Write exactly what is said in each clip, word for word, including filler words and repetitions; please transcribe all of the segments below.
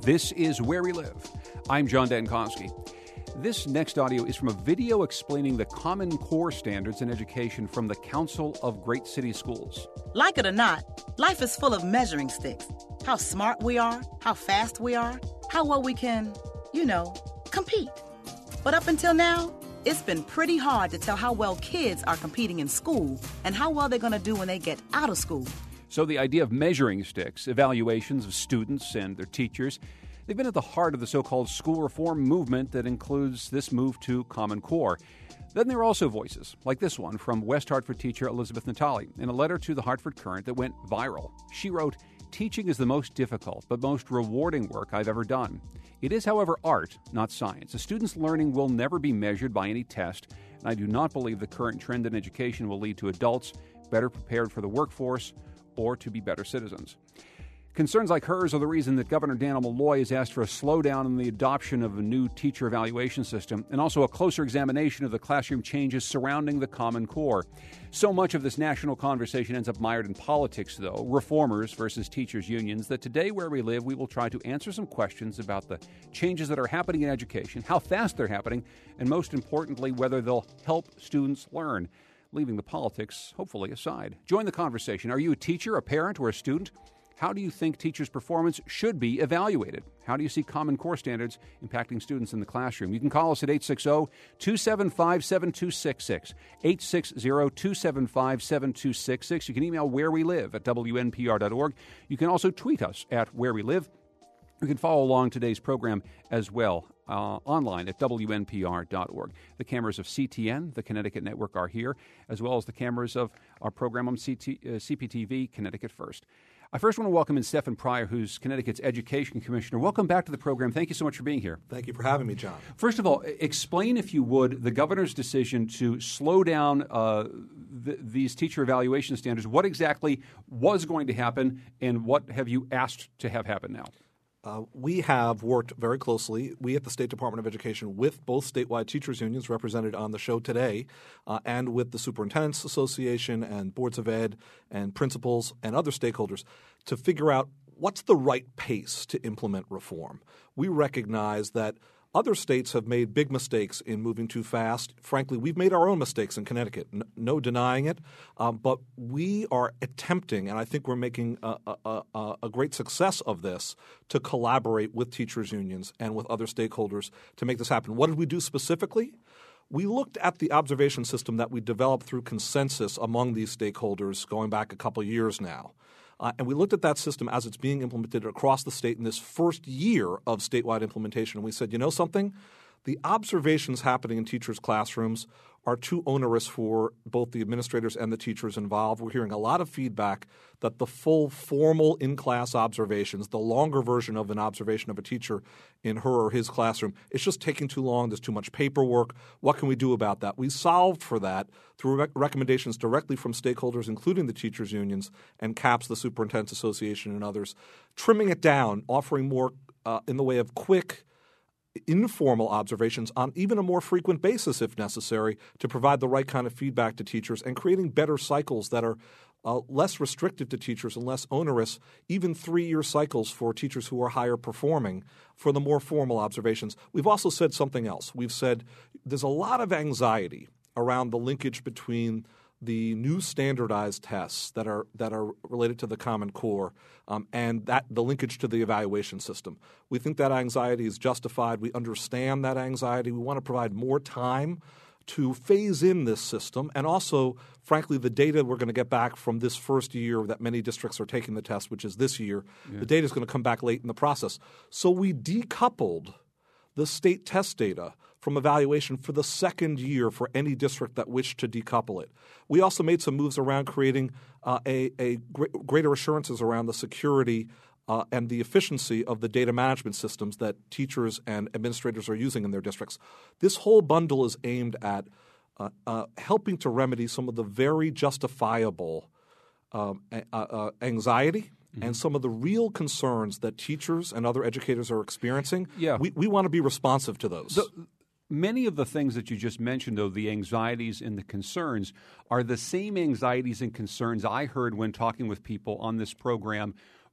This is Where We Live. I'm John Dankosky. This next audio is from a video explaining the Common Core standards in education from the Council of Great City Schools. Like it or not, life is full of measuring sticks. How smart we are, how fast we are, how well we can, you know, compete. But up until now, it's been pretty hard to tell how well kids are competing in school and how well they're going to do when they get out of school. So the idea of measuring sticks, evaluations of students and their teachers, they've been at the heart of the so-called school reform movement that includes this move to Common Core. Then there are also voices, like this one from West Hartford teacher Elizabeth Natali in a letter to the Hartford Courant that went viral. She wrote, "Teaching is the most difficult but most rewarding work I've ever done. It is, however, art, not science. A student's learning will never be measured by any test, and I do not believe the current trend in education will lead to adults better prepared for the workforce or to be better citizens." Concerns like hers are the reason that Governor Dannel Malloy has asked for a slowdown in the adoption of a new teacher evaluation system and also a closer examination of the classroom changes surrounding the Common Core. So much of this national conversation ends up mired in politics, though, reformers versus teachers' unions, that today, Where We Live, we will try to answer some questions about the changes that are happening in education, how fast they're happening, and most importantly, whether they'll help students learn, leaving the politics, hopefully, aside. Join the conversation. Are you a teacher, a parent, or a student? How do you think teachers' performance should be evaluated? How do you see Common Core standards impacting students in the classroom? You can call us at eight six zero, two seven five, seven two six six, eight six zero, two seven five, seven two six six. You can email wherewelive at w n p r dot org. You can also tweet us at wherewelive. You can follow along today's program as well uh, online at w n p r dot org. The cameras of C T N, the Connecticut Network, are here, as well as the cameras of our program on C T, uh, C P T V, Connecticut First. I first want to welcome in Stephen Pryor, who's Connecticut's Education Commissioner. Welcome back to the program. Thank you so much for being here. Thank you for having me, John. First of all, explain, if you would, the governor's decision to slow down uh, th- these teacher evaluation standards. What exactly was going to happen, and what have you asked to have happen now? Uh, we have worked very closely, we at the State Department of Education, with both statewide teachers unions represented on the show today uh, and with the Superintendents Association and Boards of Ed and principals and other stakeholders to figure out what's the right pace to implement reform. We recognize that other states have made big mistakes in moving too fast. Frankly, we've made our own mistakes in Connecticut, no, no denying it. Um, but we are attempting, and I think we're making a, a, a, a great success of this, to collaborate with teachers' unions and with other stakeholders to make this happen. What did we do specifically? We looked at the observation system that we developed through consensus among these stakeholders going back a couple years now. Uh, and we looked at that system as it's being implemented across the state in this first year of statewide implementation. And we said, you know something? The observations happening in teachers' classrooms are too onerous for both the administrators and the teachers involved. We're hearing a lot of feedback that the full formal in-class observations, the longer version of an observation of a teacher in her or his classroom, it's just taking too long. There's too much paperwork. What can we do about that? We solved for that through rec- recommendations directly from stakeholders, including the teachers' unions and CAPS, the Superintendents Association, and others, trimming it down, offering more uh, in the way of quick, informal observations on even a more frequent basis if necessary to provide the right kind of feedback to teachers and creating better cycles that are uh, less restrictive to teachers and less onerous, even three-year cycles for teachers who are higher performing for the more formal observations. We've also said something else. We've said there's a lot of anxiety around the linkage between the new standardized tests that are that are related to the Common Core um, and that the linkage to the evaluation system. We think that anxiety is justified. We understand that anxiety. We want to provide more time to phase in this system, and also, frankly, the data we're going to get back from this first year that many districts are taking the test, which is this year, yeah. The data is going to come back late in the process. So we decoupled the state test data from evaluation for the second year for any district that wished to decouple it. We also made some moves around creating uh, a, a gr- greater assurances around the security uh, and the efficiency of the data management systems that teachers and administrators are using in their districts. This whole bundle is aimed at uh, uh, helping to remedy some of the very justifiable um, uh, uh, anxiety and some of the real concerns that teachers and other educators are experiencing. Yeah. We, we want to be responsive to those. The, many of the things that you just mentioned, though, the anxieties and the concerns, are the same anxieties and concerns I heard when talking with people on this program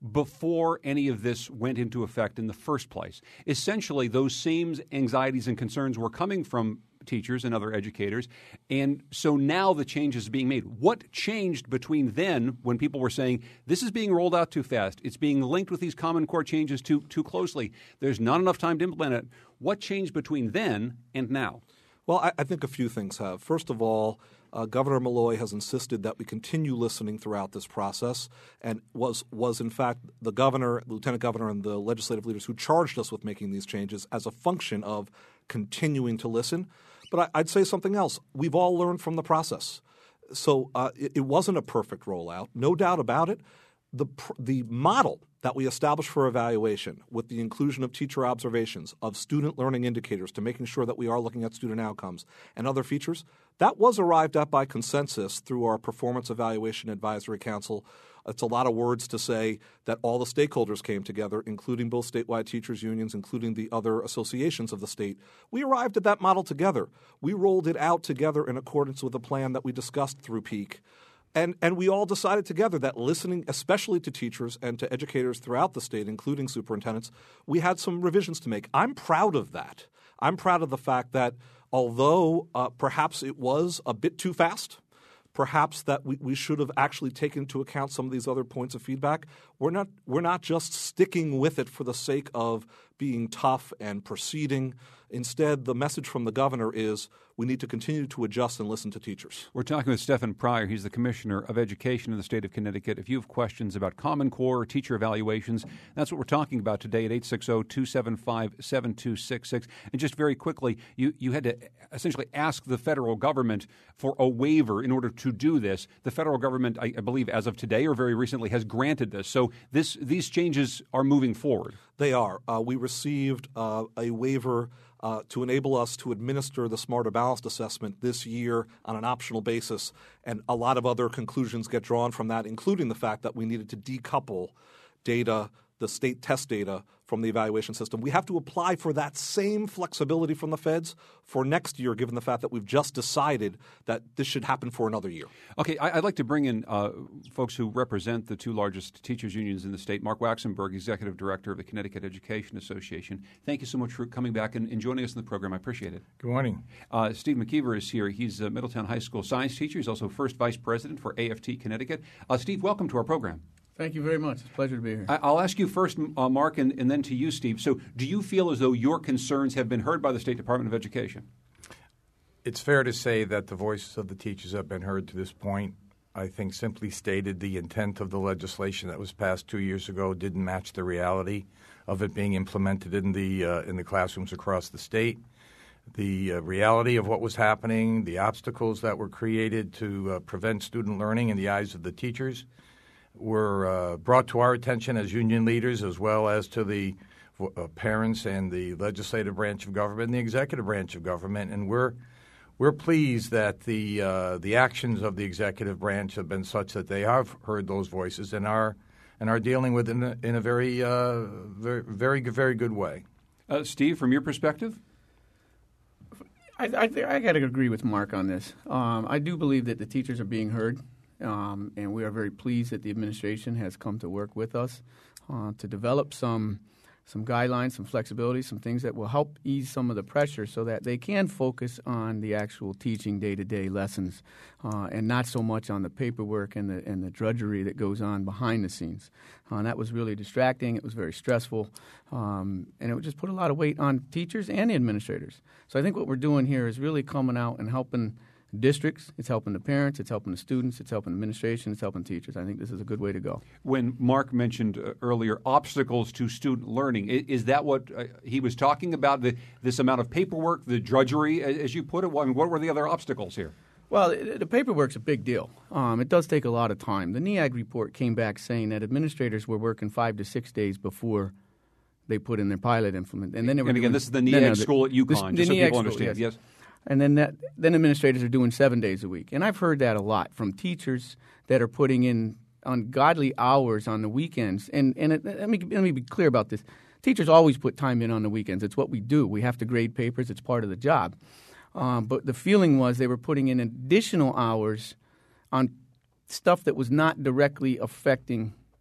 before any of this went into effect in the first place. Essentially, those same anxieties and concerns were coming from teachers and other educators, and so now the change is being made. What changed between then, when people were saying, this is being rolled out too fast, it's being linked with these Common Core changes too too closely, there's not enough time to implement it? What changed between then and now? Well, I, I think a few things have. First of all, uh, Governor Malloy has insisted that we continue listening throughout this process, and was was in fact the governor, the lieutenant governor, and the legislative leaders who charged us with making these changes as a function of continuing to listen. But I, I'd say something else. We've all learned from the process. So uh, it, it wasn't a perfect rollout, no doubt about it. The the model that we established for evaluation, with the inclusion of teacher observations, of student learning indicators to making sure that we are looking at student outcomes and other features, that was arrived at by consensus through our Performance Evaluation Advisory Council. It's a lot of words to say that all the stakeholders came together, including both statewide teachers unions, including the other associations of the state. We arrived at that model together. We rolled it out together in accordance with a plan that we discussed through peak. And and we all decided together that listening, especially to teachers and to educators throughout the state, including superintendents, we had some revisions to make. I'm proud of that. I'm proud of the fact that although uh, perhaps it was a bit too fast, perhaps that we, we should have actually taken into account some of these other points of feedback, we're not we're not just sticking with it for the sake of being tough and proceeding. Instead, the message from the governor is we need to continue to adjust and listen to teachers. We're talking with Stephen Pryor. He's the Commissioner of Education in the state of Connecticut. If you have questions about Common Core or teacher evaluations, that's what we're talking about today at eight six zero, two seven five, seven two six six. And just very quickly, you, you had to essentially ask the federal government for a waiver in order to do this. The federal government, I, I believe, as of today or very recently, has granted this. So this these changes are moving forward. They are. Uh, we received uh, a waiver Uh, to enable us to administer the Smarter Balanced Assessment this year on an optional basis. And a lot of other conclusions get drawn from that, including the fact that we needed to decouple data, the state test data, from the evaluation system. We have to apply for that same flexibility from the feds for next year, given the fact that we've just decided that this should happen for another year. Okay, I'd like to bring in uh, folks who represent the two largest teachers' unions in the state. Mark Waxenberg, Executive Director of the Connecticut Education Association. Thank you so much for coming back and, and joining us in the program. I appreciate it. Good morning. Uh, Steve McKeever is here. He's a Middletown High School science teacher. He's also first vice president for A F T Connecticut. Uh, Steve, welcome to our program. Thank you very much. It's a pleasure to be here. I'll ask you first, uh, Mark, and, and then to you, Steve. So do you feel as though your concerns have been heard by the State Department of Education? It's fair to say that the voices of the teachers have been heard to this point. I think simply stated, the intent of the legislation that was passed two years ago didn't match the reality of it being implemented in the uh, in the classrooms across the state. The uh, reality of what was happening, the obstacles that were created to uh, prevent student learning in the eyes of the teachers were uh, brought to our attention as union leaders, as well as to the uh, parents and the legislative branch of government and the executive branch of government. And we're we're pleased that the uh, the actions of the executive branch have been such that they have heard those voices and are and are dealing with it in a, in a very, uh, very very very good way. Uh, Steve, from your perspective? I, I, I got to agree with Mark on this. Um, I do believe that the teachers are being heard. Um, and we are very pleased that the administration has come to work with us uh, to develop some some guidelines, some flexibility, some things that will help ease some of the pressure so that they can focus on the actual teaching day-to-day lessons uh, and not so much on the paperwork and the and the drudgery that goes on behind the scenes. Uh, and that was really distracting. It was very stressful. Um, and it would just put a lot of weight on teachers and the administrators. So I think what we're doing here is really coming out and helping districts, it's helping the parents, it's helping the students, it's helping administration, it's helping teachers. I think this is a good way to go. When Mark mentioned uh, earlier obstacles to student learning, is, is that what uh, he was talking about, the, this amount of paperwork, the drudgery, as you put it? I mean, what were the other obstacles here? Well, the, the paperwork's a big deal. Um, it does take a lot of time. The N E A G report came back saying that administrators were working five to six days before they put in their pilot implement. And then they were and again, doing, this is the N E A G no, no, school at UConn, just so people understand. Yes. yes. And then that, then administrators are doing seven days a week. And I've heard that a lot from teachers that are putting in ungodly hours on the weekends. And, and it, let me let me be clear about this. Teachers always put time in on the weekends. It's what we do. We have to grade papers. It's part of the job. Um, but the feeling was they were putting in additional hours on stuff that was not directly affecting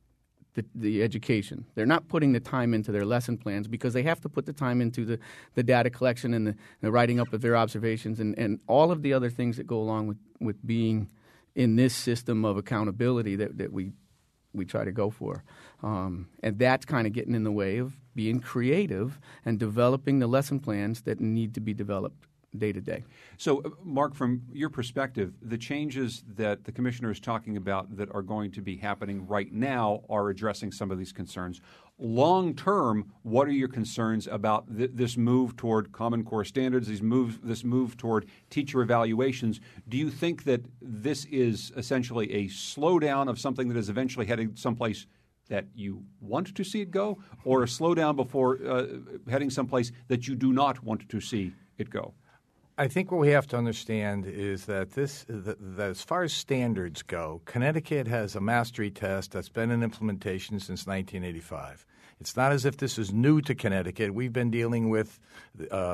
the, the education. They're not putting the time into their lesson plans because they have to put the time into the, the data collection and the, the writing up of their observations and, and all of the other things that go along with, with being in this system of accountability that, that we we try to go for. Um, and that's kind of getting in the way of being creative and developing the lesson plans that need to be developed day to day. So, uh, Mark, from your perspective, the changes that the commissioner is talking about that are going to be happening right now are addressing some of these concerns. Long term, what are your concerns about th- this move toward Common Core standards, these move, this move toward teacher evaluations? Do you think that this is essentially a slowdown of something that is eventually heading someplace that you want to see it go, or a slowdown before uh, heading someplace that you do not want to see it go? I think what we have to understand is that this that, that as far as standards go, Connecticut has a mastery test that's been in implementation since nineteen eighty-five. It's not as if this is new to Connecticut. We've been dealing with uh,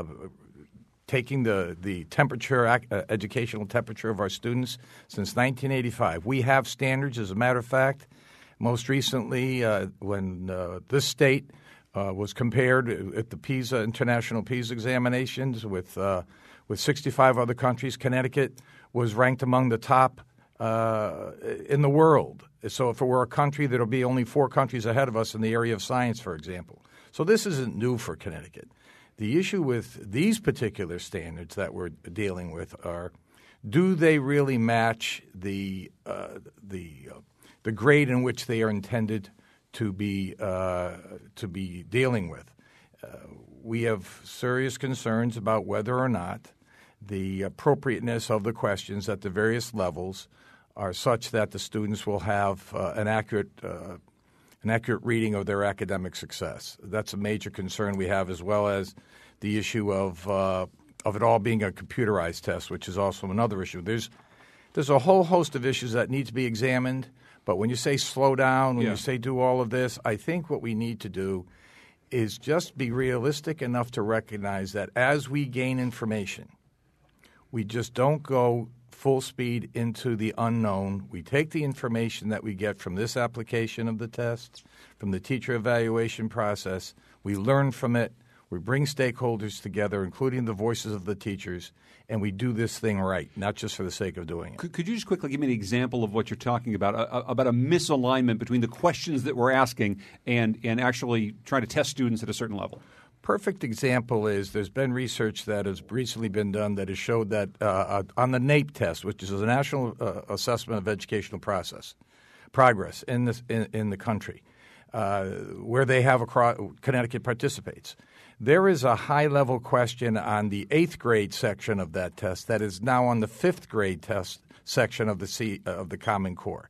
taking the, the temperature, uh, educational temperature of our students since nineteen eighty-five. We have standards, as a matter of fact. Most recently, uh, when uh, this state uh, was compared at the PISA, International PISA examinations with uh, with sixty-five other countries, Connecticut was ranked among the top uh, in the world. So if it were a country, there will be only four countries ahead of us in the area of science, for example. So this isn't new for Connecticut. The issue with these particular standards that we're dealing with are, do they really match the uh, the uh, the grade in which they are intended to be uh, to be dealing with? Uh, we have serious concerns about whether or not the appropriateness of the questions at the various levels are such that the students will have uh, an accurate uh, an accurate reading of their academic success. That's a major concern we have, as well as the issue of uh, of it all being a computerized test, which is also another issue. There's there's a whole host of issues that need to be examined, but when you say slow down, when yeah. you say do all of this, I think what we need to do is just be realistic enough to recognize that as we gain information, we just don't go full speed into the unknown. We take the information that we get from this application of the test, from the teacher evaluation process, we learn from it, we bring stakeholders together, including the voices of the teachers, and we do this thing right, not just for the sake of doing it. Could, could you just quickly give me an example of what you're talking about, uh, about a misalignment between the questions that we're asking and, and actually trying to test students at a certain level? Perfect example is there's been research that has recently been done that has showed that uh, on the NAEP test, which is a National uh, Assessment of Educational Process, Progress in, this, in, in the country, uh, where they have across, Connecticut participates. There is a high-level question on the eighth grade section of that test that is now on the fifth grade test section of the C, uh, of the Common Core.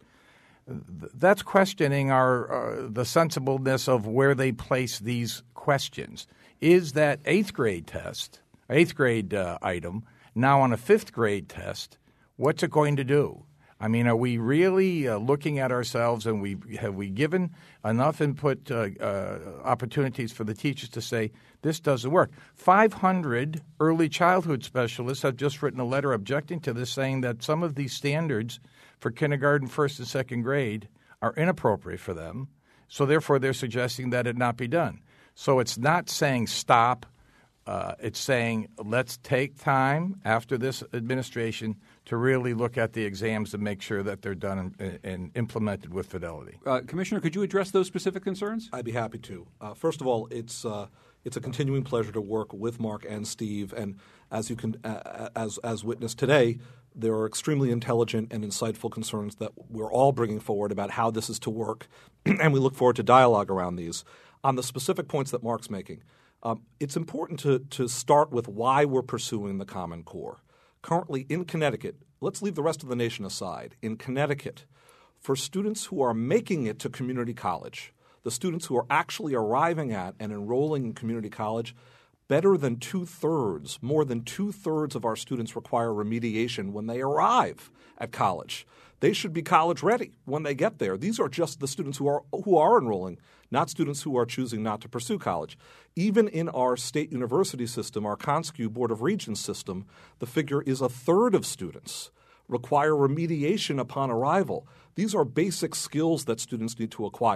That's questioning our uh, the sensibleness of where they place these questions. Is that eighth grade test, eighth grade uh, item, now on a fifth grade test? What's it going to do? I mean, are we really uh, looking at ourselves, and we have we given enough input uh, uh, opportunities for the teachers to say this doesn't work? five hundred early childhood specialists have just written a letter objecting to this, saying that some of these standards for kindergarten, first and second grade are inappropriate for them. So therefore, they're suggesting that it not be done. So it's not saying stop. Uh, it's saying let's take time after this administration to really look at the exams and make sure that they're done and, and implemented with fidelity. Uh, Commissioner, could you address those specific concerns? I'd be happy to. Uh, first of all, it's uh, it's a continuing pleasure to work with Mark and Steve, and as you can uh, as as witnessed today, there are extremely intelligent and insightful concerns that we're all bringing forward about how this is to work, and we look forward to dialogue around these. On the specific points that Mark's making, um, it's important to, to start with why we're pursuing the Common Core. Currently in Connecticut, let's leave the rest of the nation aside. In Connecticut, for students who are making it to community college, the students who are actually arriving at and enrolling in community college, better than two-thirds, more than two-thirds of our students require remediation when they arrive at college. They should be college ready when they get there. These are just the students who are who are enrolling, not students who are choosing not to pursue college. Even in our state university system, our Conscue Board of Regents system, the figure is a third of students require remediation upon arrival. These are basic skills that students need to acquire.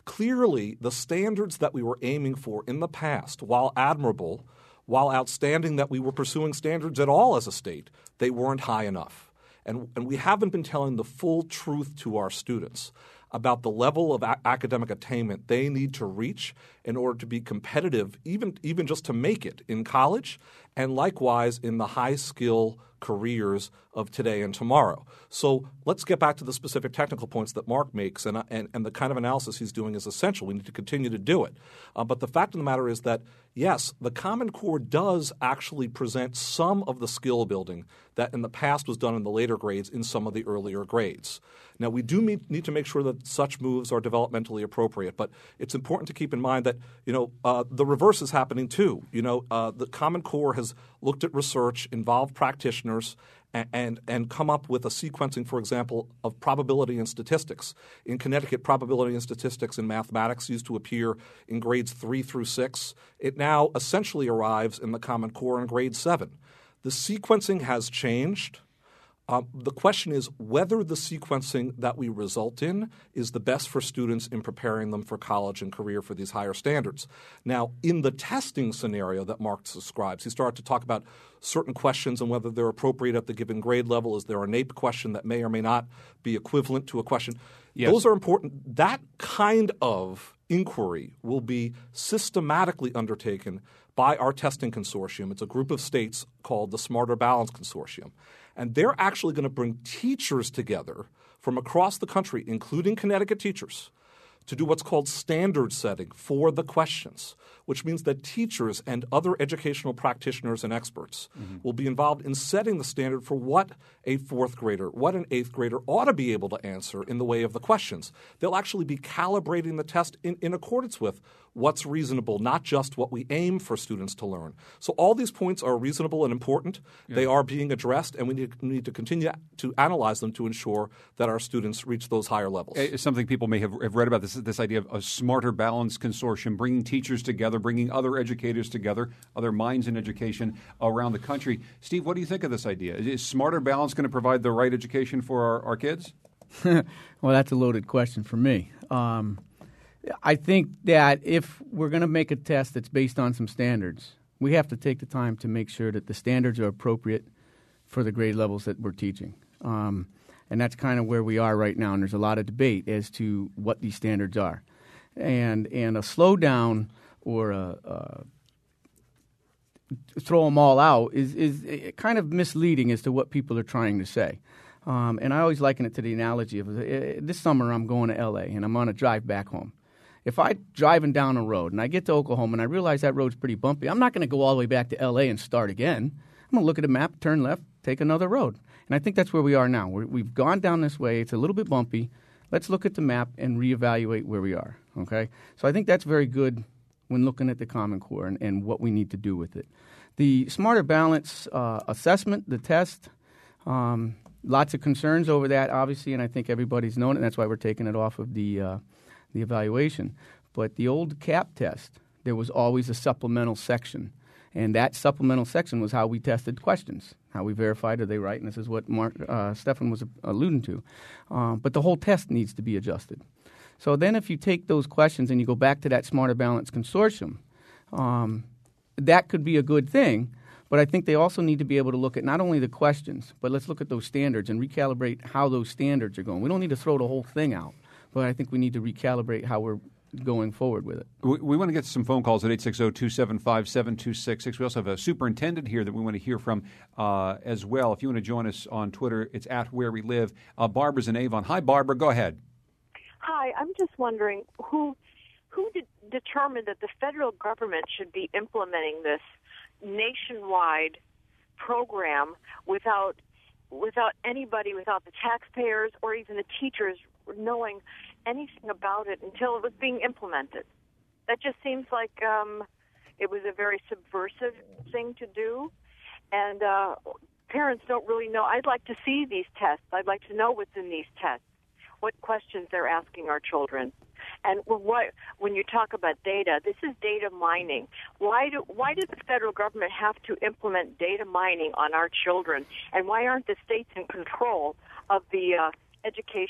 Clearly, the standards that we were aiming for in the past, while admirable, while outstanding that we were pursuing standards at all as a state, they weren't high enough. And, and we haven't been telling the full truth to our students about the level of a- academic attainment they need to reach in order to be competitive, even, even just to make it in college, and likewise in the high-skill careers of today and tomorrow. So let's get back to the specific technical points that Mark makes, and, and, and the kind of analysis he's doing is essential. We need to continue to do it. Uh, but the fact of the matter is that, yes, the Common Core does actually present some of the skill building that in the past was done in the later grades in some of the earlier grades. Now, we do need, need to make sure that such moves are developmentally appropriate, but it's important to keep in mind that, you know, uh, the reverse is happening too. You know, uh, the Common Core has looked at research, involved practitioners, and, and, and come up with a sequencing, for example, of probability and statistics. In Connecticut, probability and statistics in mathematics used to appear in grades three through six. It now essentially arrives in the Common Core in grade seven. The sequencing has changed. Um, the question is whether the sequencing that we result in is the best for students in preparing them for college and career for these higher standards. Now, in the testing scenario that Mark describes, he started to talk about certain questions and whether they're appropriate at the given grade level. Is there a NAEP question that may or may not be equivalent to a question? Yes. Those are important. That kind of inquiry will be systematically undertaken by our testing consortium. It's a group of states called the Smarter Balance Consortium. And they're actually going to bring teachers together from across the country, including Connecticut teachers, to do what's called standard setting for the questions, which means that teachers and other educational practitioners and experts mm-hmm. will be involved in setting the standard for what a fourth grader, what an eighth grader ought to be able to answer in the way of the questions. They'll actually be calibrating the test in, in accordance with what's reasonable, not just what we aim for students to learn. So all these points are reasonable and important. Yeah. They are being addressed, and we need, we need to continue to analyze them to ensure that our students reach those higher levels. It's something people may have, have read about, this, this idea of a Smarter Balance Consortium, bringing teachers together, bringing other educators together, other minds in education around the country. Steve, what do you think of this idea? Is Smarter Balance going to provide the right education for our, our kids? Well, that's a loaded question for me. Um, I think that if we're going to make a test that's based on some standards, we have to take the time to make sure that the standards are appropriate for the grade levels that we're teaching. Um, and that's kind of where we are right now, and there's a lot of debate as to what these standards are. And and a slowdown or a, a throw them all out is, is kind of misleading as to what people are trying to say. Um, and I always liken it to the analogy of uh, this summer I'm going to L A and I'm on a drive back home. If I'm driving down a road and I get to Oklahoma and I realize that road's pretty bumpy, I'm not going to go all the way back to L A and start again. I'm going to look at a map, turn left, take another road. And I think that's where we are now. We're, we've gone down this way. It's a little bit bumpy. Let's look at the map and reevaluate where we are. Okay? So I think that's very good when looking at the Common Core and, and what we need to do with it. The Smarter Balance uh, assessment, the test, um, lots of concerns over that, obviously, and I think everybody's known it, and that's why we're taking it off of the uh, the evaluation. But the old CAP test, there was always a supplemental section, and that supplemental section was how we tested questions, how we verified are they right, and this is what Mark uh, Stefan was alluding to. Um, but the whole test needs to be adjusted. So then if you take those questions and you go back to that Smarter Balance Consortium, um, that could be a good thing. But I think they also need to be able to look at not only the questions, but let's look at those standards and recalibrate how those standards are going. We don't need to throw the whole thing out, but I think we need to recalibrate how we're going forward with it. We, we want to get some phone calls at eight six zero, two seven five, seven two six six. We also have a superintendent here that we want to hear from uh, as well. If you want to join us on Twitter, it's at Where We Live. Uh, Barbara's in Avon. Hi, Barbara. Go ahead. Hi. I'm just wondering who who did determined that the federal government should be implementing this nationwide program without without anybody, without the taxpayers or even the teachers knowing anything about it until it was being implemented. That just seems like um, it was a very subversive thing to do, and uh, parents don't really know. I'd like to see these tests. I'd like to know what's in these tests, what questions they're asking our children. And what, when you talk about data, this is data mining. Why do why does the federal government have to implement data mining on our children? And why aren't the states in control of the uh, education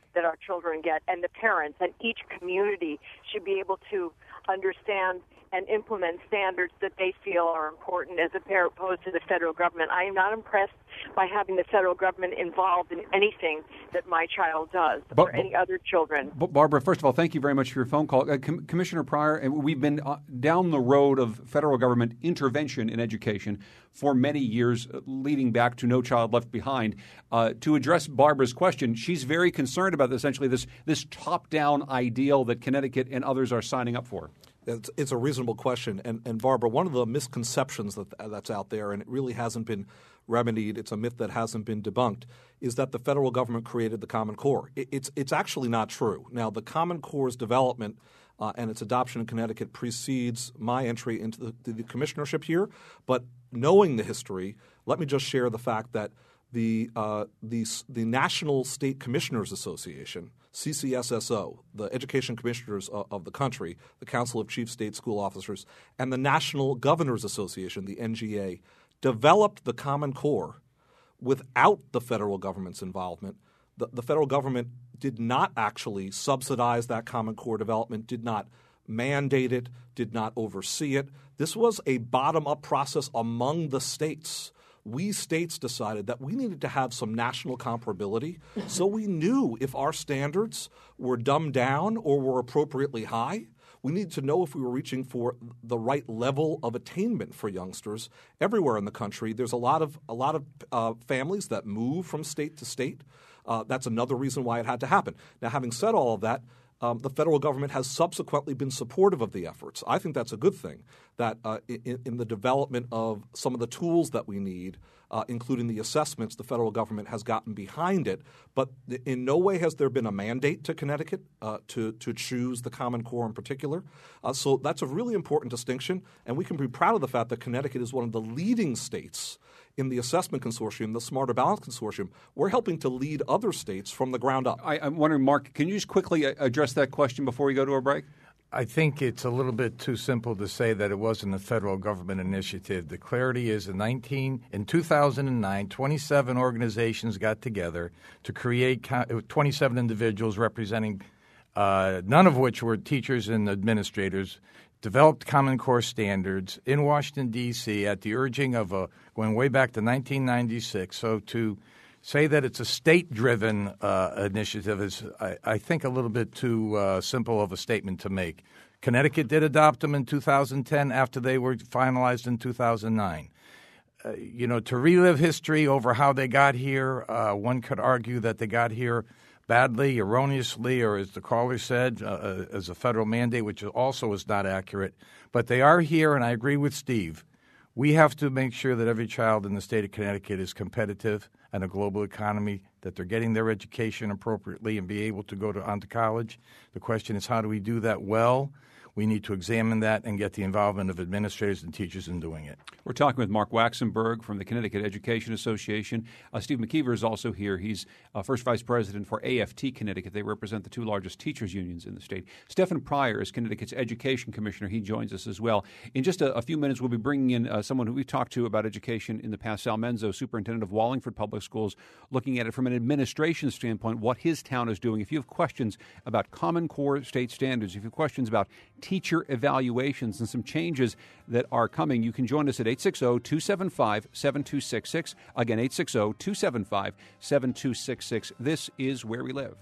that our children get, and the parents, and each community should be able to understand and implement standards that they feel are important as opposed to the federal government. I am not impressed by having the federal government involved in anything that my child does but, or any other children. But Barbara, first of all, thank you very much for your phone call. Uh, Com- Commissioner Pryor, we've been uh, down the road of federal government intervention in education for many years, uh, leading back to No Child Left Behind. Uh, to address Barbara's question, she's very concerned about essentially this, this top-down ideal that Connecticut and others are signing up for. It's, it's a reasonable question. And, and Barbara, one of the misconceptions that, that's out there, and it really hasn't been remedied, it's a myth that hasn't been debunked, is that the federal government created the Common Core. It, it's, it's actually not true. Now, the Common Core's development uh, and its adoption in Connecticut precedes my entry into the, the, the commissionership here. But knowing the history, let me just share the fact that the, uh, the, the National State Commissioners Association, C C S S O, the education commissioners of, of the country, the Council of Chief State School Officers, and the National Governors Association, the N G A, developed the Common Core without the federal government's involvement. The, the federal government did not actually subsidize that Common Core development, did not mandate it, did not oversee it. This was a bottom-up process among the states. We states decided that we needed to have some national comparability, so we knew if our standards were dumbed down or were appropriately high. We needed to know if we were reaching for the right level of attainment for youngsters everywhere in the country. There's a lot of a lot of uh, families that move from state to state. Uh, that's another reason why it had to happen. Now, having said all of that, Um, the federal government has subsequently been supportive of the efforts. I think that's a good thing, that uh, in, in the development of some of the tools that we need, uh, including the assessments, the federal government has gotten behind it. But in no way has there been a mandate to Connecticut uh, to, to choose the Common Core in particular. Uh, so that's a really important distinction, and we can be proud of the fact that Connecticut is one of the leading states in the assessment consortium, the Smarter Balance Consortium. We're helping to lead other states from the ground up. I, I'm wondering, Mark, can you just quickly address that question before we go to a break? I think it's a little bit too simple to say that it wasn't a federal government initiative. The clarity is in nineteen in two thousand nine, twenty-seven organizations got together to create twenty-seven individuals representing uh, none of which were teachers and administrators, developed Common Core standards in Washington, D C at the urging of a going way back to nineteen ninety-six. So to say that it's a state-driven uh, initiative is, I, I think, a little bit too uh, simple of a statement to make. Connecticut did adopt them in two thousand ten after they were finalized in two thousand nine. Uh, you know, to relive history over how they got here, uh, one could argue that they got here badly, erroneously, or as the caller said, uh, as a federal mandate, which also is not accurate. But they are here, and I agree with Steve. We have to make sure that every child in the state of Connecticut is competitive in a global economy, that they're getting their education appropriately and be able to go to, on to college. The question is, how do we do that well? We need to examine that and get the involvement of administrators and teachers in doing it. We're talking with Mark Waxenberg from the Connecticut Education Association. Uh, Steve McKeever is also here. He's uh, first vice president for A F T Connecticut. They represent the two largest teachers' unions in the state. Stephen Pryor is Connecticut's education commissioner. He joins us as well. In just a, a few minutes, we'll be bringing in uh, someone who we've talked to about education in the past, Sal Menzo, superintendent of Wallingford Public Schools, looking at it from an administration standpoint, what his town is doing. If you have questions about Common Core state standards, if you have questions about teacher evaluations and some changes that are coming, you can join us at eight six zero, two seven five, seven two six six. Again, eight six zero, two seven five, seven two six six. This is Where We Live.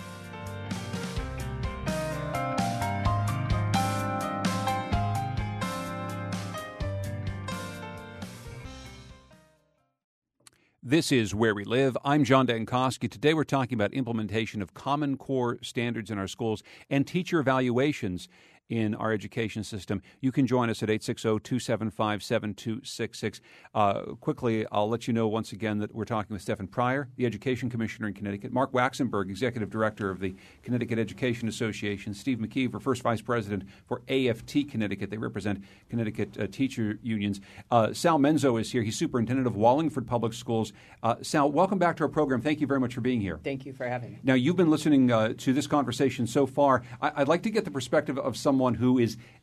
This is Where We Live. I'm John Dankosky. Today we're talking about implementation of Common Core standards in our schools and teacher evaluations in our education system. You can join us at eight six zero, two seven five, seven two six six. Uh, quickly, I'll let you know once again that we're talking with Stephen Pryor, the Education Commissioner in Connecticut, Mark Waxenberg, Executive Director of the Connecticut Education Association, Steve McKeever, First Vice President for A F T Connecticut. They represent Connecticut uh, teacher unions. Uh, Sal Menzo is here. He's Superintendent of Wallingford Public Schools. Uh, Sal, welcome back to our program. Thank you very much for being here. Thank you for having me. Now, you've been listening uh, to this conversation so far. I- I'd like to get the perspective of someone who is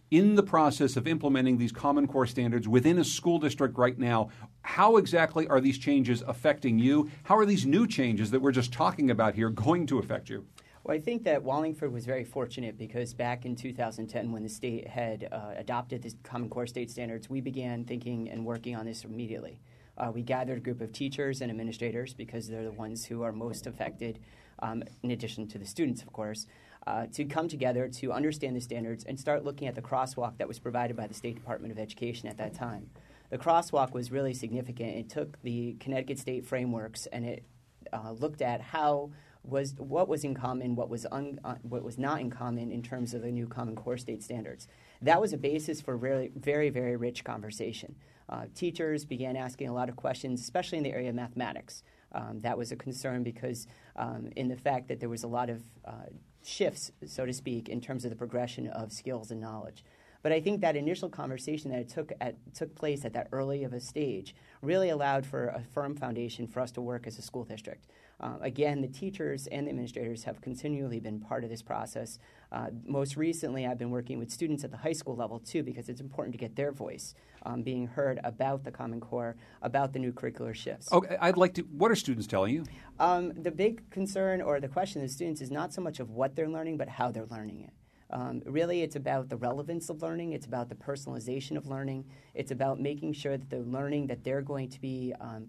in the process of implementing these Common Core standards within a school district right now. How exactly are these changes affecting you? How are these new changes that we're just talking about here going to affect you? Well, I think that Wallingford was very fortunate because back in two thousand ten, when the state had uh, adopted the Common Core state standards, we began thinking and working on this immediately. Uh, we gathered a group of teachers and administrators because they're the ones who are most affected, um, in addition to the students, of course, uh, to come together to understand the standards and start looking at the crosswalk that was provided by the State Department of Education at that time. The crosswalk was really significant. It took the Connecticut state frameworks and it uh, looked at how was what was in common, what was un, uh, what was not in common in terms of the new Common Core state standards. That was a basis for really, very, very rich conversation. Uh, teachers began asking a lot of questions, especially in the area of mathematics. Um, that was a concern because um, in the fact that there was a lot of uh, shifts, so to speak, in terms of the progression of skills and knowledge. But I think that initial conversation that it took at, took place at that early of a stage really allowed for a firm foundation for us to work as a school district. Uh, again, the teachers and the administrators have continually been part of this process. Uh, most recently, I've been working with students at the high school level, too, because it's important to get their voice um, being heard about the Common Core, about the new curricular shifts. Okay, I'd like to – what are students telling you? Um, the big concern or the question of the students is not so much of what they're learning, but how they're learning it. Um, really, it's about the relevance of learning. It's about the personalization of learning. It's about making sure that the learning that they're going to be um,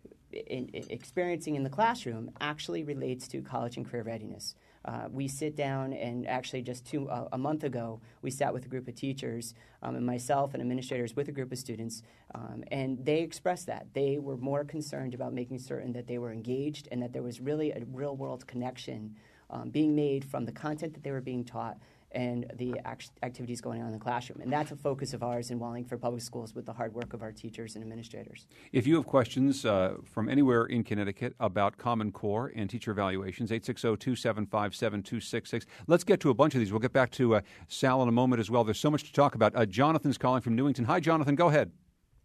in, in experiencing in the classroom actually relates to college and career readiness. Uh, we sit down and actually just two, uh, a month ago, we sat with a group of teachers um, and myself and administrators with a group of students, um, and they expressed that. They were more concerned about making certain that they were engaged and that there was really a real-world connection um, being made from the content that they were being taught and the act- activities going on in the classroom. And that's a focus of ours in Wallingford Public Schools with the hard work of our teachers and administrators. If you have questions uh, from anywhere in Connecticut about Common Core and teacher evaluations, eight six zero, two seven five, seven two six six. Let's get to a bunch of these. We'll get back to uh, Sal in a moment as well. There's so much to talk about. Uh, Jonathan's calling from Newington. Hi, Jonathan. Go ahead.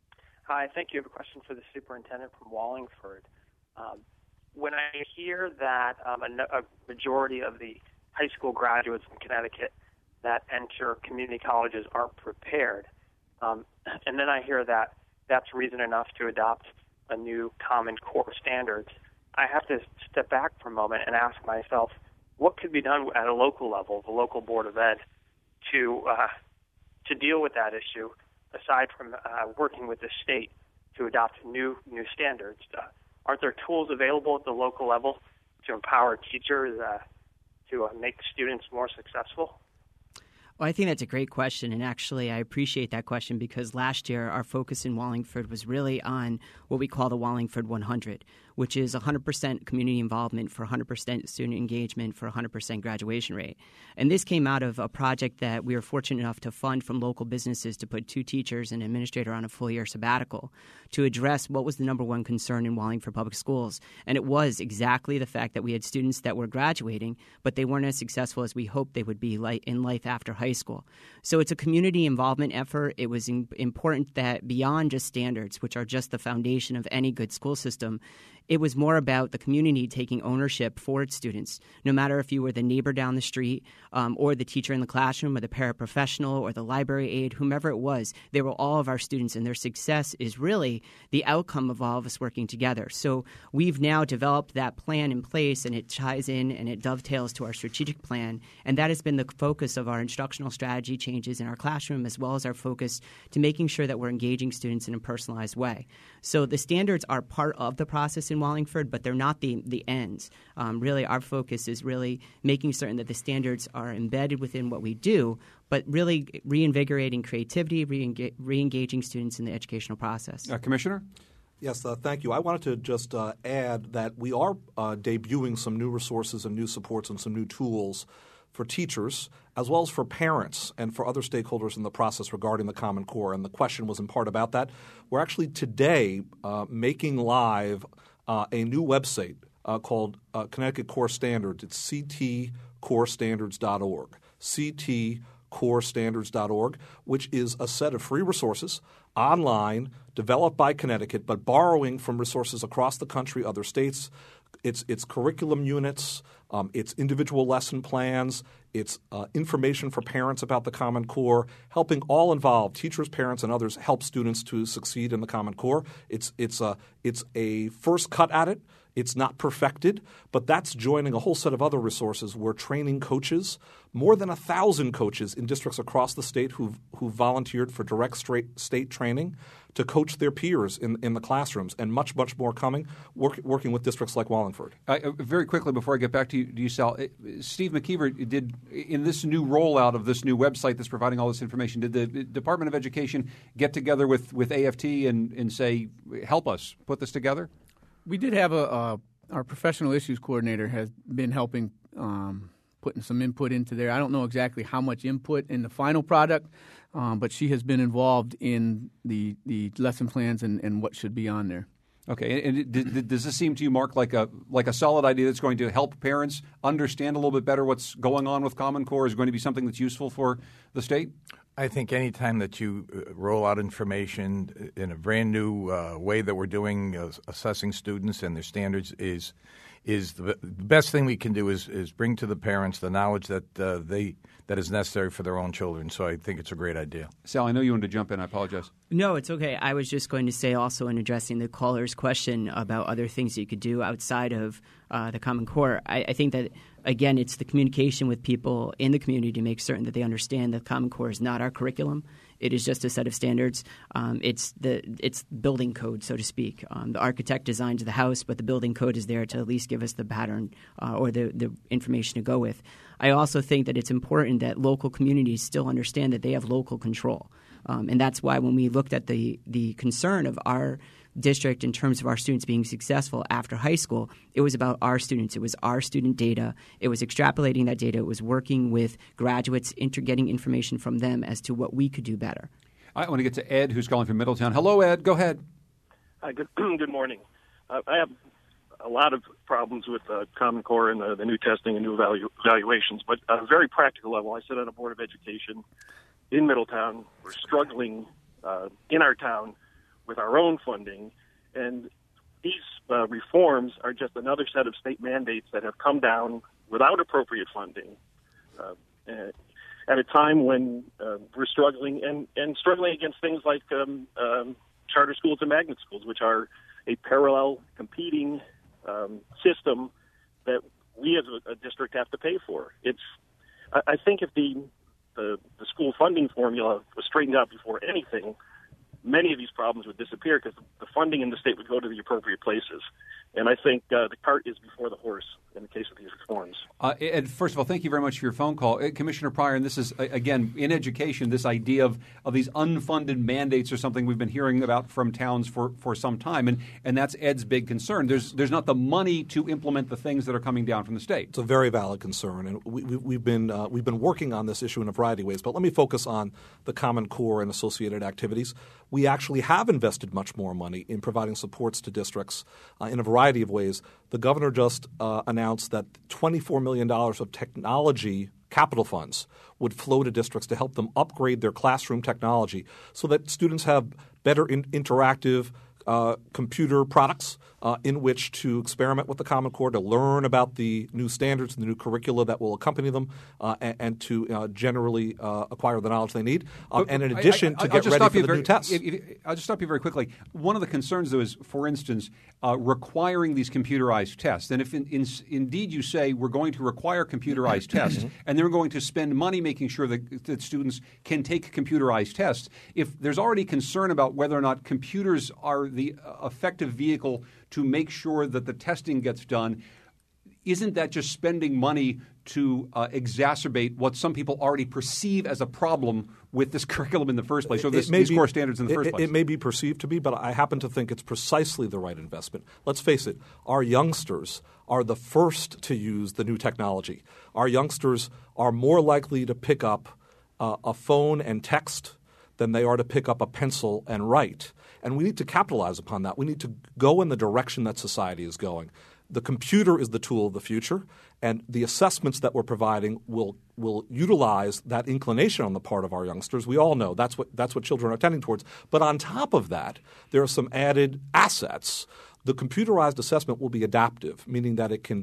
Hi, thank you. I have a question for the superintendent from Wallingford. Um, when I hear that um, a, a majority of the high school graduates in Connecticut that enter community colleges aren't prepared. Um, and then I hear that that's reason enough to adopt a new Common Core standards. I have to step back for a moment and ask myself, what could be done at a local level, the local Board of Ed, to uh, to deal with that issue, aside from uh, working with the state to adopt new new standards? Uh, aren't there tools available at the local level to empower teachers uh, to uh, make students more successful? Well, I think that's a great question, and actually I appreciate that question because last year our focus in Wallingford was really on what we call the Wallingford one hundred, which is one hundred percent community involvement for one hundred percent student engagement for one hundred percent graduation rate. And this came out of a project that we were fortunate enough to fund from local businesses to put two teachers and an administrator on a full-year sabbatical to address what was the number one concern in Wallingford Public Schools. And it was exactly the fact that we had students that were graduating, but they weren't as successful as we hoped they would be in life after high school. So it's a community involvement effort. It was in, important that beyond just standards, which are just the foundation of any good school system, it was more about the community taking ownership for its students, no matter if you were the neighbor down the street um, or the teacher in the classroom or the paraprofessional or the library aide, whomever it was. They were all of our students, and their success is really the outcome of all of us working together. So we've now developed that plan in place, and it ties in and it dovetails to our strategic plan, and that has been the focus of our instructional strategy changes in our classroom, as well as our focus to making sure that we're engaging students in a personalized way. So the standards are part of the process in Wallingford, but they're not the, the ends. Um, really, our focus is really making certain that the standards are embedded within what we do, but really reinvigorating creativity, re-engage, re-engaging students in the educational process. Uh, Commissioner? Yes, uh, thank you. I wanted to just uh, add that we are uh, debuting some new resources and new supports and some new tools for teachers as well as for parents and for other stakeholders in the process regarding the Common Core. And the question was in part about that. We're actually today uh, making live uh, a new website uh, called uh, Connecticut Core Standards. It's c t core standards dot org, c t core standards dot org, which is a set of free resources online developed by Connecticut but borrowing from resources across the country, other states. It's, it's curriculum units, Um, it's individual lesson plans. It's uh, information for parents about the Common Core, helping all involved, teachers, parents, and others, help students to succeed in the Common Core. It's it's a it's a first cut at it. It's not perfected, but that's joining a whole set of other resources. We're training coaches, more than a thousand coaches in districts across the state who've, who volunteered for direct straight state training to coach their peers in, in the classrooms, and much, much more coming, work, working with districts like Wallingford. Uh, very quickly, before I get back to you, to you Sal, uh, Steve McKeever did, in this new rollout of this new website that's providing all this information, did the Department of Education get together with, with A F T and, and say, help us put this together? We did have a uh, our professional issues coordinator has been helping um, putting some input into there. I don't know exactly how much input in the final product, um, but she has been involved in the, the lesson plans and, and what should be on there. Okay, and it, does this seem to you, Mark, like a like a solid idea that's going to help parents understand a little bit better what's going on with Common Core? Is going to be something that's useful for the state? I think any time that you roll out information in a brand new uh, way that we're doing, uh, assessing students and their standards, is is the, the best thing we can do is, is bring to the parents the knowledge that uh, they that is necessary for their own children. So I think it's a great idea. Sal, I know you wanted to jump in. I apologize. No, it's okay. I was just going to say also in addressing the caller's question about other things you could do outside of uh, the Common Core, I, I think that, again, it's the communication with people in the community to make certain that they understand that Common Core is not our curriculum. It is just a set of standards. Um, it's the it's building code, so to speak. Um, the architect designs the house, but the building code is there to at least give us the pattern uh, or the, the information to go with. I also think that it's important that local communities still understand that they have local control. Um, and that's why when we looked at the, the concern of our district in terms of our students being successful after high school, it was about our students. It was our student data. It was extrapolating that data. It was working with graduates, inter- getting information from them as to what we could do better. I want to get to Ed, who's calling from Middletown. Hello, Ed. Go ahead. Hi, good, good morning. Uh, I have a lot of problems with uh, Common Core and uh, the new testing and new evalu- evaluations, but at a very practical level, I sit on a board of education in Middletown. We're struggling uh, in our town with our own funding, and these uh, reforms are just another set of state mandates that have come down without appropriate funding uh, at a time when uh, we're struggling and, and struggling against things like um, um, charter schools and magnet schools, which are a parallel competing um, system that we as a, a district have to pay for. It's, I, I think if the, the the school funding formula was straightened out before anything, many of these problems would disappear because the funding in the state would go to the appropriate places. And I think uh, the cart is before the horse in the case of these reforms. Uh, Ed, first of all, thank you very much for your phone call. Uh, Commissioner Pryor, and this is, uh, again, in education, this idea of, of these unfunded mandates are something we've been hearing about from towns for, for some time, and, and that's Ed's big concern. There's there's not the money to implement the things that are coming down from the state. It's a very valid concern, and we, we, we've been uh, we've been working on this issue in a variety of ways. But let me focus on the Common Core and associated activities. We actually have invested much more money in providing supports to districts uh, in a variety of ways. The governor just uh, announced that twenty-four million dollars of technology capital funds would flow to districts to help them upgrade their classroom technology so that students have better in- interactive uh, computer products uh, in which to experiment with the Common Core, to learn about the new standards and the new curricula that will accompany them, uh, and, and to uh, generally uh, acquire the knowledge they need. Um, and in addition, I, I, to get ready for the very, new tests. If, if, I'll just stop you very quickly. One of the concerns, though, is, for instance, uh, requiring these computerized tests. And if in, in, indeed you say we're going to require computerized tests and they're going to spend money making sure that, that students can take computerized tests, if there's already concern about whether or not computers are the effective vehicle to make sure that the testing gets done, isn't that just spending money to uh, exacerbate what some people already perceive as a problem with this curriculum in the first place, or this, these be, core standards in the it, first it, place? It may be perceived to be, but I happen to think it's precisely the right investment. Let's face it, our youngsters are the first to use the new technology. Our youngsters are more likely to pick up uh, a phone and text than they are to pick up a pencil and write. And we need to capitalize upon that. We need to go in the direction that society is going. The computer is the tool of the future, and the assessments that we're providing will will utilize that inclination on the part of our youngsters. We all know that's what that's what children are tending towards. But on top of that, there are some added assets. The computerized assessment will be adaptive, meaning that it can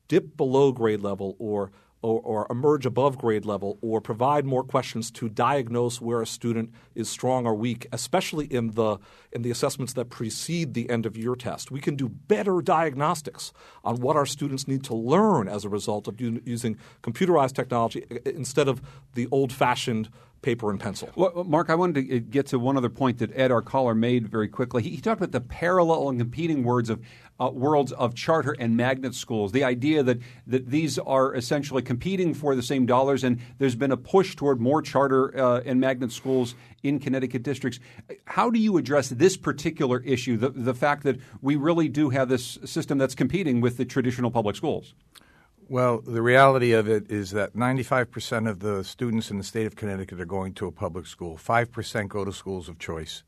dip below grade level or Or, or emerge above grade level or provide more questions to diagnose where a student is strong or weak, especially in the in the assessments that precede the end of year test. We can do better diagnostics on what our students need to learn as a result of u- using computerized technology instead of the old-fashioned paper and pencil. Well, Mark, I wanted to get to one other point that Ed, our caller, made very quickly. He, he talked about the parallel and competing words of uh, worlds of charter and magnet schools, the idea that, that these are essentially competing for the same dollars, and there's been a push toward more charter uh, and magnet schools in Connecticut districts. How do you address this particular issue, the, the fact that we really do have this system that's competing with the traditional public schools? Well, the reality of it is that ninety-five percent of the students in the state of Connecticut are going to a public school. five percent go to schools of choice.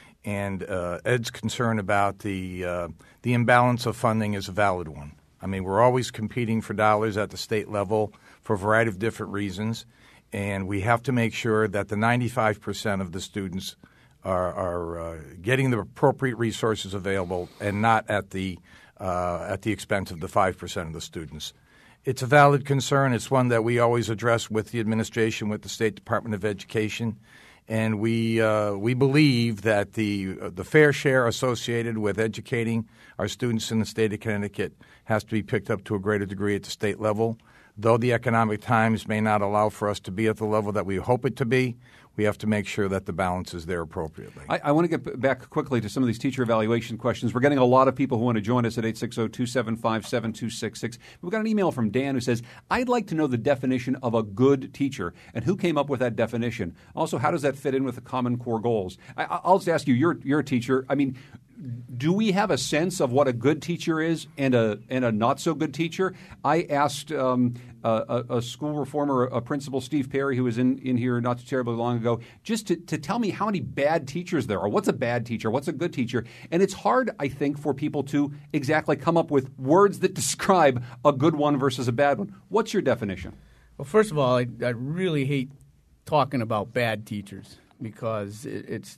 And uh, Ed's concern about the uh, the imbalance of funding is a valid one. I mean, we're always competing for dollars at the state level for a variety of different reasons, and we have to make sure that the ninety-five percent of the students are, are uh, getting the appropriate resources available and not at the uh, at the expense of the five percent of the students. It's a valid concern. It's one that we always address with the administration, with the State Department of Education. And we uh, we believe that the uh, the fair share associated with educating our students in the state of Connecticut has to be picked up to a greater degree at the state level. Though the economic times may not allow for us to be at the level that we hope it to be, we have to make sure that the balance is there appropriately. I, I want to get back quickly to some of these teacher evaluation questions. We're getting a lot of people who want to join us at eight six zero, two seven five, seven two six six. We've got an email from Dan who says, I'd like to know the definition of a good teacher and who came up with that definition. Also, how does that fit in with the Common Core goals? I, I'll just ask you, you're, you're a teacher. I mean, do we have a sense of what a good teacher is and a and a not so good teacher? I asked um, a, a school reformer, a principal, Steve Perry, who was in, in here not too terribly long ago, just to, to tell me how many bad teachers there are. What's a bad teacher? What's a good teacher? And it's hard, I think, for people to exactly come up with words that describe a good one versus a bad one. What's your definition? Well, first of all, I, I really hate talking about bad teachers because it, it's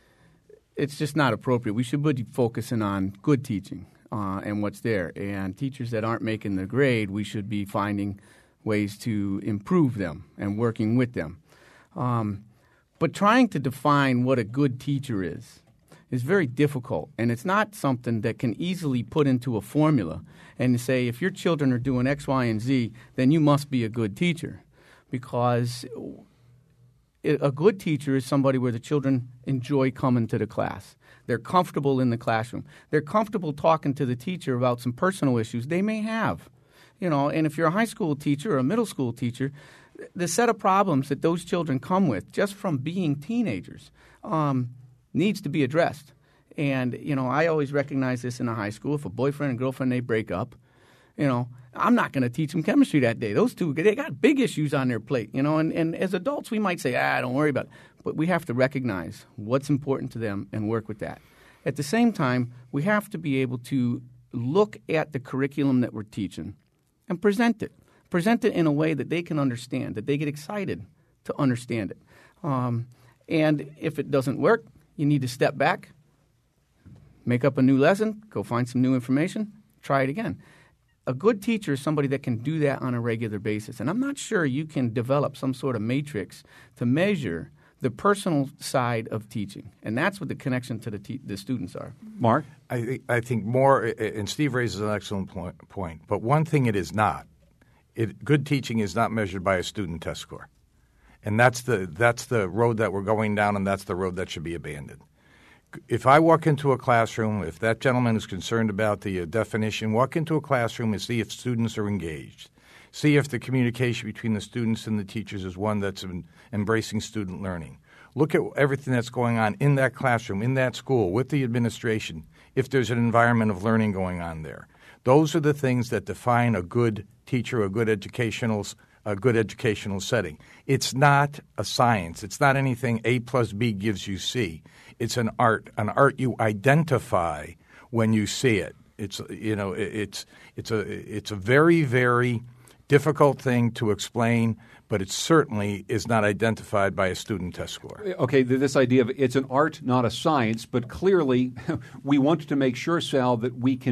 it's just not appropriate. We should be focusing on good teaching uh, and what's there. And teachers that aren't making the grade, we should be finding ways to improve them and working with them. Um, but trying to define what a good teacher is is very difficult, and it's not something that can easily put into a formula and say if your children are doing X, Y, and Z, then you must be a good teacher, because a good teacher is somebody where the children enjoy coming to the class. They're comfortable in the classroom. They're comfortable talking to the teacher about some personal issues they may have. You know, and if you're a high school teacher or a middle school teacher, the set of problems that those children come with just from being teenagers um, needs to be addressed. And, you know, I always recognize this in a high school. If a boyfriend and girlfriend, they break up, you know, I'm not going to teach them chemistry that day. Those two, they got big issues on their plate, you know, and, and as adults we might say, ah, don't worry about it. But we have to recognize what's important to them and work with that. At the same time, we have to be able to look at the curriculum that we're teaching and present it. Present it in a way that they can understand, that they get excited to understand it. Um, and if it doesn't work, you need to step back, make up a new lesson, go find some new information, try it again. A good teacher is somebody that can do that on a regular basis. And I'm not sure you can develop some sort of matrix to measure the personal side of teaching. And that's what the connection to the, te- the students are. Mark? I, th- I think more, and Steve raises an excellent point, point, but one thing it is not, it, good teaching is not measured by a student test score. And that's the that's the road that we're going down, and that's the road that should be abandoned. If I walk into a classroom, if that gentleman is concerned about the uh, definition, walk into a classroom and see if students are engaged. See if the communication between the students and the teachers is one that's in, embracing student learning. Look at everything that's going on in that classroom, in that school, with the administration, if there's an environment of learning going on there. Those are the things that define a good teacher, a good educational a good educational setting. It's not a science. It's not anything A plus B gives you C. It's an art, an art you identify when you see it. It's you know it's it's a it's a very very difficult thing to explain, but it certainly is not identified by a student test score. Okay, this idea of it's an art, not a science, but clearly we want to make sure, Sal, that we can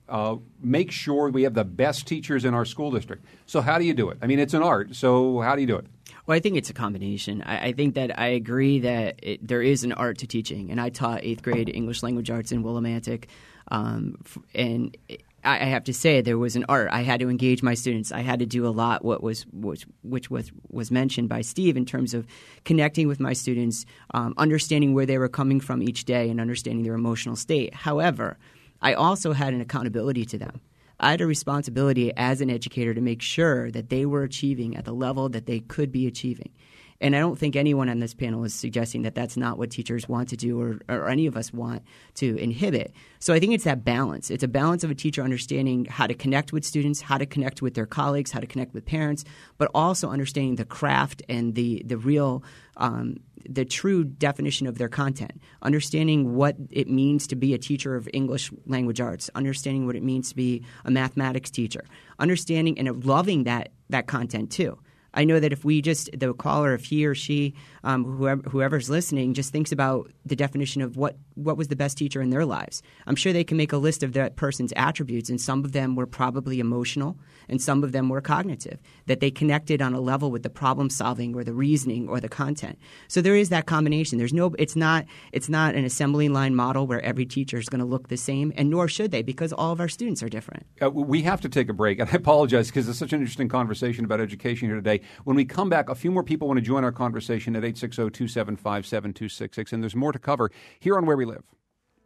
uh, make sure we have the best teachers in our school district. So how do you do it? I mean, it's an art. So how do you do it? Well, I think it's a combination. I, I think that I agree that it, there is an art to teaching, and I taught eighth grade English language arts in Willimantic, um, and I, I have to say there was an art. I had to engage my students. I had to do a lot what was, was which was was mentioned by Steve in terms of connecting with my students, um, understanding where they were coming from each day, and understanding their emotional state. However, I also had an accountability to them. I had a responsibility as an educator to make sure that they were achieving at the level that they could be achieving. And I don't think anyone on this panel is suggesting that that's not what teachers want to do or, or any of us want to inhibit. So I think it's that balance. It's a balance of a teacher understanding how to connect with students, how to connect with their colleagues, how to connect with parents, but also understanding the craft and the, the real um, the true definition of their content, understanding what it means to be a teacher of English language arts, understanding what it means to be a mathematics teacher, understanding and loving that that content too. I know that if we just – the caller, if he or she, um, whoever, whoever's listening, just thinks about the definition of what, what was the best teacher in their lives, I'm sure they can make a list of that person's attributes, and some of them were probably emotional and some of them were cognitive, that they connected on a level with the problem solving or the reasoning or the content. So there is that combination. There's no – it's not it's not an assembly line model where every teacher is going to look the same, and nor should they, because all of our students are different. Uh, we have to take a break, and I apologize because it's such an interesting conversation about education here today. When we come back, a few more people want to join our conversation at eight six zero, two seven five, seven two six six, and there's more to cover here on Where We Live.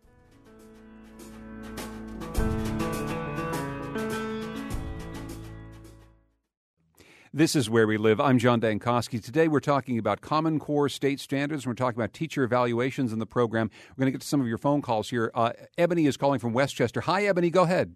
This is Where We Live. I'm John Dankosky. Today we're talking about Common Core state standards. We're talking about teacher evaluations in the program. We're going to get to some of your phone calls here. Uh, Ebony is calling from Westchester. Hi, Ebony. Go ahead.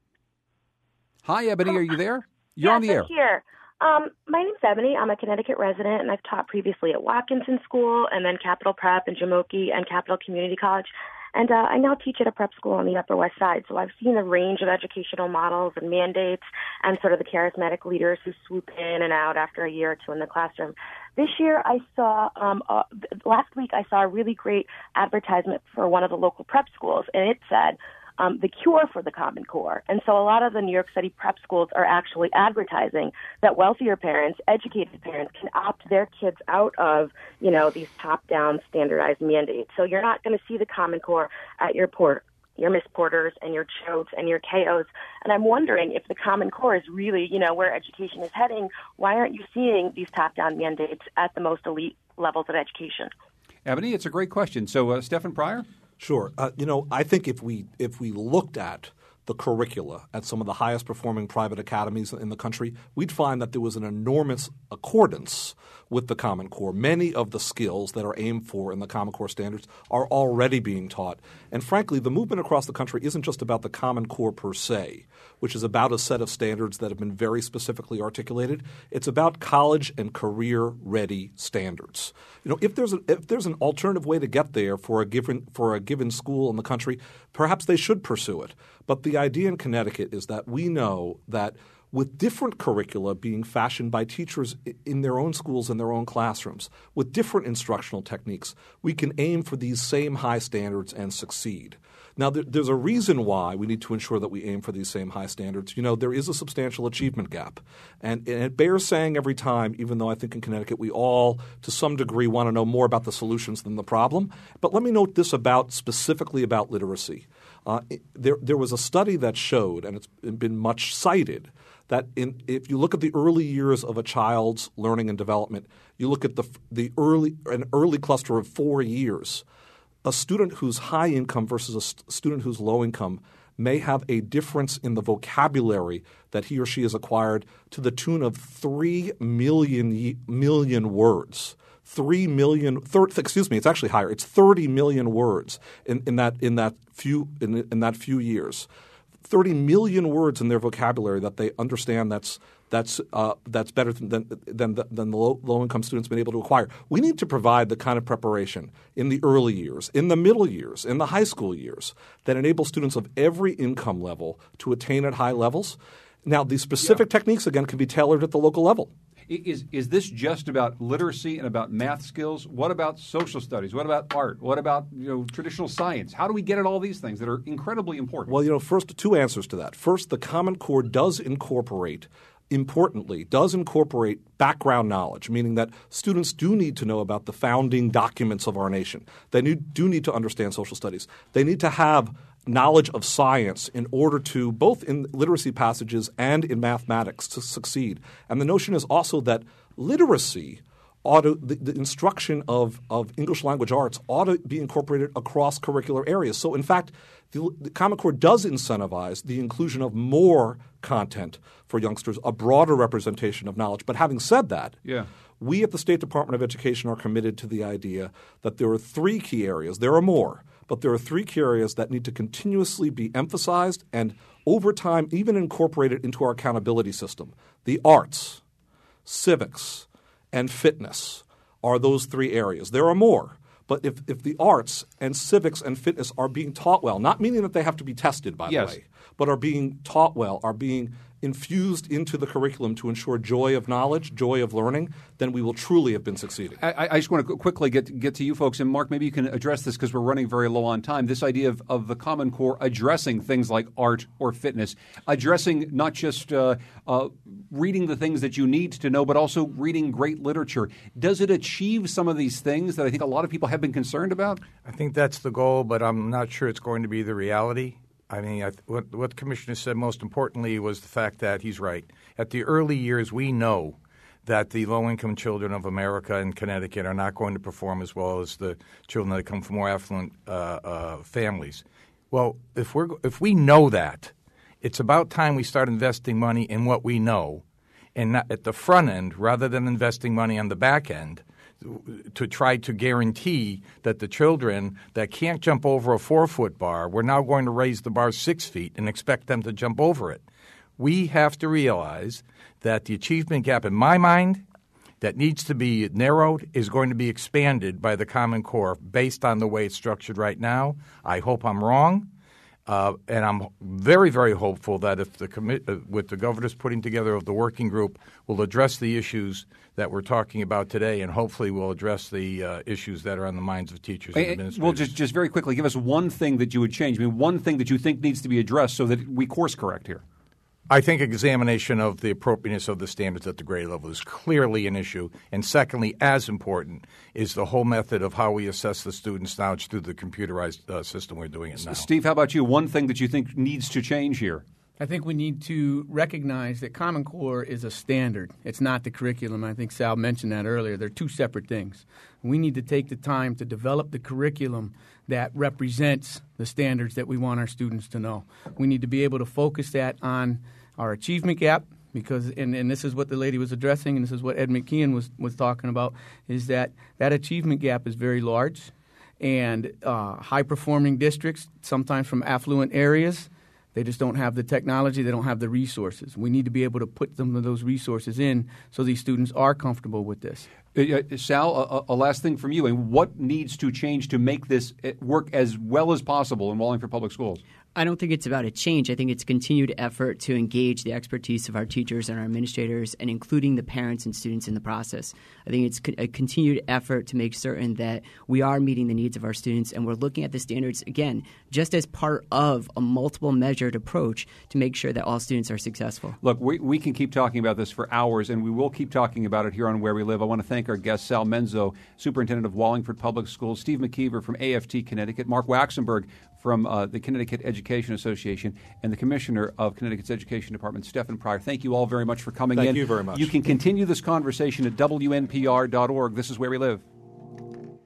Hi, Ebony. Are you there? You're yes, on the air. I'm here. Um, my name's Ebony. I'm a Connecticut resident, and I've taught previously at Watkinson School and then Capital Prep and Jamoki and Capital Community College. And uh, I now teach at a prep school on the Upper West Side, so I've seen the range of educational models and mandates and sort of the charismatic leaders who swoop in and out after a year or two in the classroom. This year I saw, um, uh, last week I saw a really great advertisement for one of the local prep schools, and it said, Um, the cure for the Common Core. And so a lot of the New York City prep schools are actually advertising that wealthier parents, educated parents, can opt their kids out of, you know, these top-down standardized mandates. So you're not going to see the Common Core at your port, your Miss Porters and your Choates and your K Os. And I'm wondering if the Common Core is really, you know, where education is heading. Why aren't you seeing these top-down mandates at the most elite levels of education? Ebony, it's a great question. So, uh, Stephen Pryor? Sure. Uh, you know, I think if we if we looked at the curricula at some of the highest performing private academies in the country, we'd find that there was an enormous accordance with the Common Core. Many of the skills that are aimed for in the Common Core standards are already being taught. And frankly, the movement across the country isn't just about the Common Core per se, which is about a set of standards that have been very specifically articulated. It's about college and career-ready standards. You know, if there's a, if there's an alternative way to get there for a given for a given school in the country, perhaps they should pursue it. But the idea in Connecticut is that we know that with different curricula being fashioned by teachers in their own schools and their own classrooms, with different instructional techniques, we can aim for these same high standards and succeed. Now, there, there's a reason why we need to ensure that we aim for these same high standards. You know, there is a substantial achievement gap. And, and it bears saying every time, even though I think in Connecticut we all, to some degree, want to know more about the solutions than the problem. But let me note this about specifically about literacy. Uh, there, there was a study that showed, and it's been much cited, that in, if you look at the early years of a child's learning and development, you look at the the early an early cluster of four years, a student who's high income versus a st- student who's low income may have a difference in the vocabulary that he or she has acquired to the tune of three million million words. Three million, thir- excuse me, it's actually higher. It's thirty million words in, in that in that few in, in that few years. thirty million words in their vocabulary that they understand that's that's uh, that's better than than than the low, low income students been able to acquire. We need to provide the kind of preparation in the early years, in the middle years, in the high school years that enable students of every income level to attain at high levels. Now, these specific yeah. techniques again can be tailored at the local level. Is is this just about literacy and about math skills? What about social studies? What about art? What about you know traditional science? How do we get at all these things that are incredibly important? Well, you know, first, two answers to that. First, the Common Core does incorporate importantly, does incorporate background knowledge, meaning that students do need to know about the founding documents of our nation. They need, do need to understand social studies. They need to have knowledge of science in order to, both in literacy passages and in mathematics, to succeed. And the notion is also that literacy ought to, the, the instruction of, of English language arts ought to be incorporated across curricular areas. So, in fact, the, the Common Core does incentivize the inclusion of more content for youngsters, a broader representation of knowledge. But having said that, yeah. we at the State Department of Education are committed to the idea that there are three key areas. There are more, but there are three key areas that need to continuously be emphasized and over time even incorporated into our accountability system. The arts, civics, and fitness are those three areas. There are more. But if, if the arts and civics and fitness are being taught well, not meaning that they have to be tested, by yes. the way, but are being taught well, are being infused into the curriculum to ensure joy of knowledge, joy of learning, then we will truly have been succeeding. I, I just want to quickly get get to you folks. And Mark, maybe you can address this because we're running very low on time. This idea of, of the Common Core addressing things like art or fitness, addressing not just uh, uh, reading the things that you need to know, but also reading great literature. Does it achieve some of these things that I think a lot of people have been concerned about? I think that's the goal, but I'm not sure it's going to be the reality. I mean, I th- what, what the Commissioner said most importantly was the fact that he's right. At the early years, we know that the low-income children of America and Connecticut are not going to perform as well as the children that come from more affluent uh, uh, families. Well, if we're if we know that, it's about time we start investing money in what we know, and not at the front end rather than investing money on the back end, to try to guarantee that the children that can't jump over a four-foot bar, we're now going to raise the bar six feet and expect them to jump over it. We have to realize that the achievement gap, in my mind, that needs to be narrowed is going to be expanded by the Common Core based on the way it's structured right now. I hope I'm wrong. Uh, and I'm very, very hopeful that if the commi- uh, with the governors putting together of the working group, will address the issues that we're talking about today, and hopefully will address the uh, issues that are on the minds of teachers and, and administrators. Well, just just very quickly, give us one thing that you would change. I mean, one thing that you think needs to be addressed so that we course correct here. I think examination of the appropriateness of the standards at the grade level is clearly an issue. And secondly, as important, is the whole method of how we assess the students' knowledge through the computerized uh, system we're doing it now. Steve, how about you? One thing that you think needs to change here? I think we need to recognize that Common Core is a standard. It's not the curriculum. I think Sal mentioned that earlier. They're two separate things. We need to take the time to develop the curriculum that represents the standards that we want our students to know. We need to be able to focus that on our achievement gap, because and, and this is what the lady was addressing, and this is what Ed McKeon was, was talking about, is that that achievement gap is very large, and uh, high-performing districts, sometimes from affluent areas, they just don't have the technology, they don't have the resources. We need to be able to put some of those resources in so these students are comfortable with this. Uh, Sal, a, a last thing from you. And what needs to change to make this work as well as possible in Wallingford Public Schools? I don't think it's about a change. I think it's continued effort to engage the expertise of our teachers and our administrators, and including the parents and students in the process. I think it's a continued effort to make certain that we are meeting the needs of our students, and we're looking at the standards, again, just as part of a multiple measured approach to make sure that all students are successful. Look, we, we can keep talking about this for hours, and we will keep talking about it here on Where We Live. I want to thank our guest, Sal Menzo, Superintendent of Wallingford Public Schools, Steve McKeever from A F T Connecticut, Mark Waxenberg from uh, the Connecticut Education Association, and the Commissioner of Connecticut's Education Department, Stephen Pryor. Thank you all very much for coming Thank in. Thank you very much. You can continue this conversation at W N P R dot org. This is Where We Live.